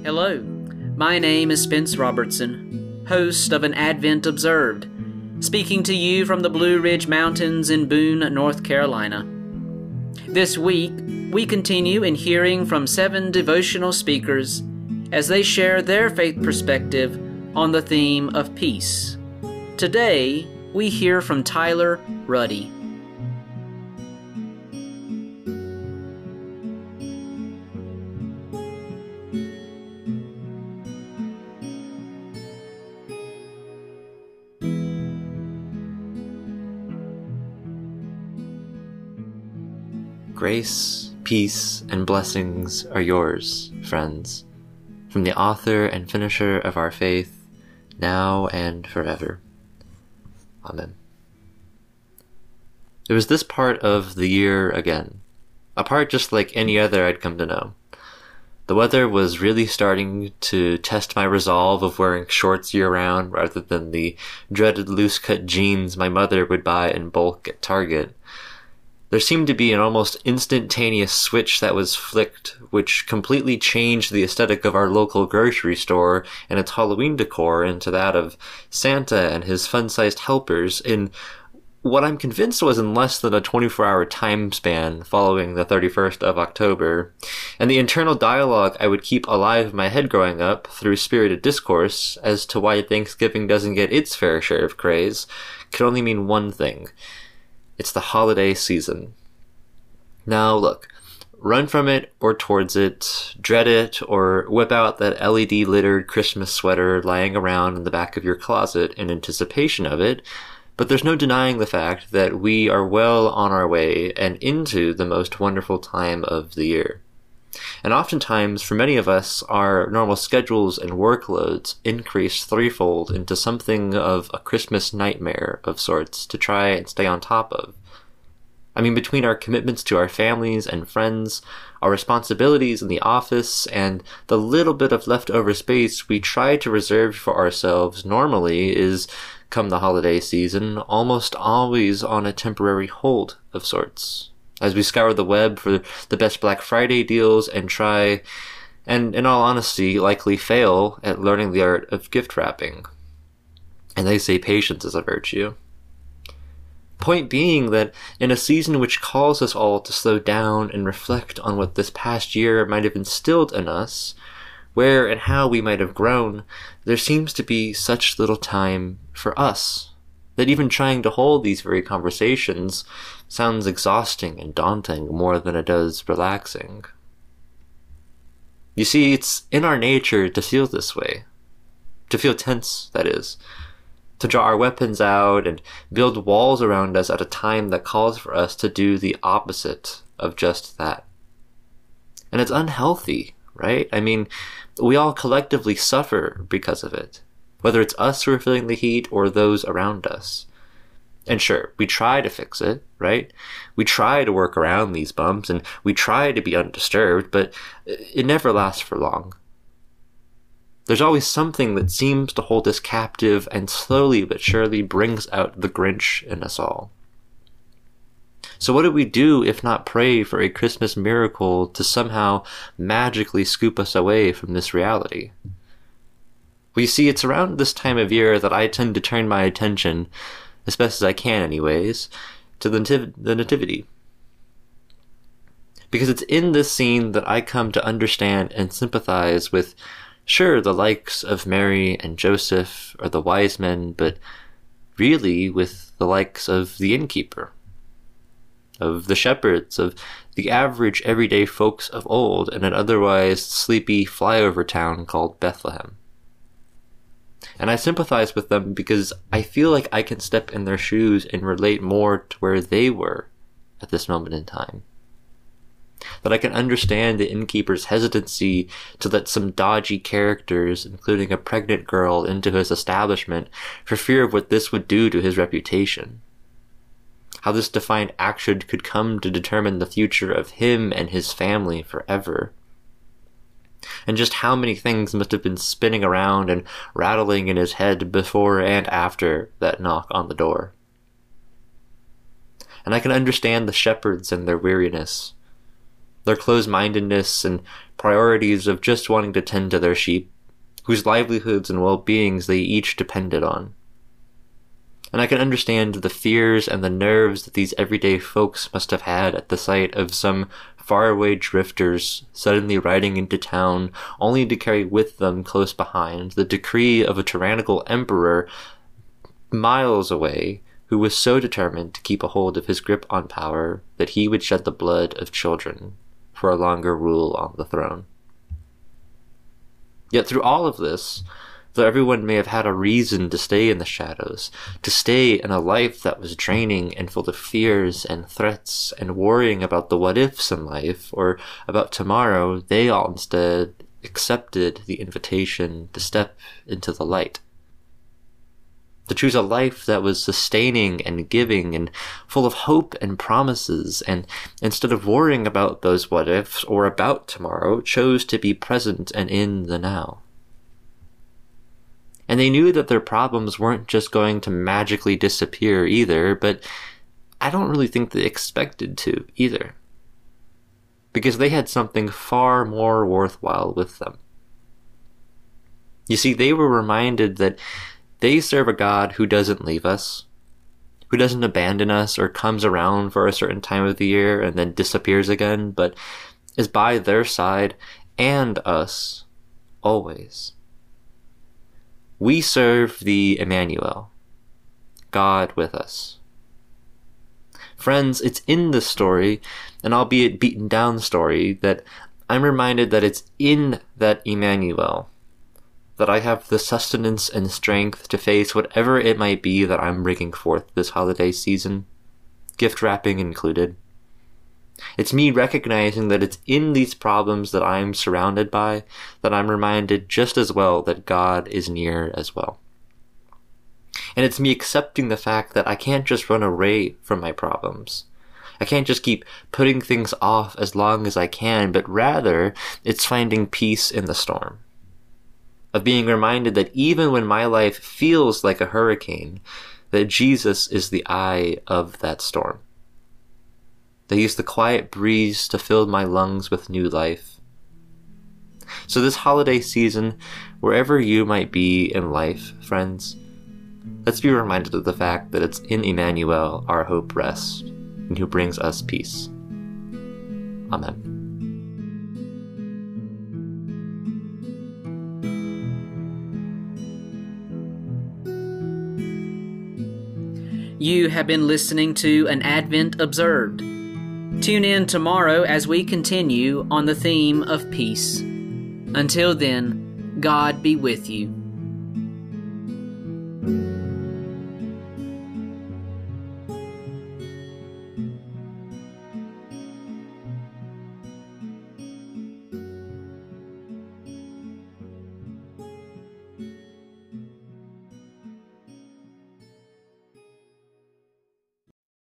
Hello, my name is Spence Robertson, host of An Advent Observed, speaking to you from the Blue Ridge Mountains in Boone, North Carolina. This week, we continue in hearing from 7 devotional speakers as they share their faith perspective on the theme of peace. Today, we hear from Tyler Ruddy. Grace, peace, and blessings are yours, friends, from the author and finisher of our faith, now and forever. Amen. It was this part of the year again, a part just like any other I'd come to know. The weather was really starting to test my resolve of wearing shorts year-round rather than the dreaded loose-cut jeans my mother would buy in bulk at Target. There seemed to be an almost instantaneous switch that was flicked, which completely changed the aesthetic of our local grocery store and its Halloween decor into that of Santa and his fun-sized helpers in what I'm convinced was in less than a 24-hour time span following the 31st of October. And the internal dialogue I would keep alive in my head growing up through spirited discourse as to why Thanksgiving doesn't get its fair share of craze could only mean one thing. It's the holiday season. Now look, run from it or towards it, dread it, or whip out that LED-littered Christmas sweater lying around in the back of your closet in anticipation of it, but there's no denying the fact that we are well on our way and into the most wonderful time of the year. And oftentimes, for many of us, our normal schedules and workloads increase threefold into something of a Christmas nightmare of sorts to try and stay on top of. I mean, between our commitments to our families and friends, our responsibilities in the office, and the little bit of leftover space we try to reserve for ourselves normally is, come the holiday season, almost always on a temporary hold of sorts, as we scour the web for the best Black Friday deals and try, and in all honesty, likely fail at learning the art of gift wrapping. And they say patience is a virtue. Point being that in a season which calls us all to slow down and reflect on what this past year might have instilled in us, where and how we might have grown, there seems to be such little time for us, that even trying to hold these very conversations sounds exhausting and daunting more than it does relaxing. You see, it's in our nature to feel this way. To feel tense, that is. To draw our weapons out and build walls around us at a time that calls for us to do the opposite of just that. And it's unhealthy, right? I mean, we all collectively suffer because of it, whether it's us who are feeling the heat or those around us. And sure, we try to fix it, right? We try to work around these bumps and we try to be undisturbed, but it never lasts for long. There's always something that seems to hold us captive and slowly but surely brings out the Grinch in us all. So what do we do if not pray for a Christmas miracle to somehow magically scoop us away from this reality? Well, you see, it's around this time of year that I tend to turn my attention, as best as I can anyways, to the Nativity. Because it's in this scene that I come to understand and sympathize with, sure, the likes of Mary and Joseph or the wise men, but really with the likes of the innkeeper, of the shepherds, of the average everyday folks of old in an otherwise sleepy flyover town called Bethlehem. And I sympathize with them because I feel like I can step in their shoes and relate more to where they were at this moment in time. That I can understand the innkeeper's hesitancy to let some dodgy characters, including a pregnant girl, into his establishment for fear of what this would do to his reputation. How this defined action could come to determine the future of him and his family forever. And just how many things must have been spinning around and rattling in his head before and after that knock on the door. And I can understand the shepherds and their weariness. their closed-mindedness and priorities of just wanting to tend to their sheep, whose livelihoods and well-beings they each depended on. And I can understand the fears and the nerves that these everyday folks must have had at the sight of some faraway drifters suddenly riding into town, only to carry with them close behind the decree of a tyrannical emperor miles away, who was so determined to keep a hold of his grip on power that he would shed the blood of children for a longer rule on the throne. Yet through all of this, though everyone may have had a reason to stay in the shadows, to stay in a life that was draining and full of fears and threats and worrying about the what-ifs in life or about tomorrow, they all instead accepted the invitation to step into the light. To choose a life that was sustaining and giving and full of hope and promises, and instead of worrying about those what-ifs or about tomorrow, chose to be present and in the now. And they knew that their problems weren't just going to magically disappear either, but I don't really think they expected to either. Because they had something far more worthwhile with them. You see, they were reminded that they serve a God who doesn't leave us, who doesn't abandon us or comes around for a certain time of the year and then disappears again, but is by their side and us always. We serve the Emmanuel, God with us. Friends, it's in this story, an albeit beaten down story, that I'm reminded that it's in that Emmanuel that I have the sustenance and strength to face whatever it might be that I'm bringing forth this holiday season, gift wrapping included. It's me recognizing that it's in these problems that I'm surrounded by that I'm reminded just as well that God is near as well. And it's me accepting the fact that I can't just run away from my problems. I can't just keep putting things off as long as I can, but rather it's finding peace in the storm. Of being reminded that even when my life feels like a hurricane, that Jesus is the eye of that storm. That He's the quiet breeze to fill my lungs with new life. So this holiday season, wherever you might be in life, friends, let's be reminded of the fact that it's in Emmanuel our hope rests, and who brings us peace. Amen. You have been listening to An Advent Observed. Tune in tomorrow as we continue on the theme of peace. Until then, God be with you.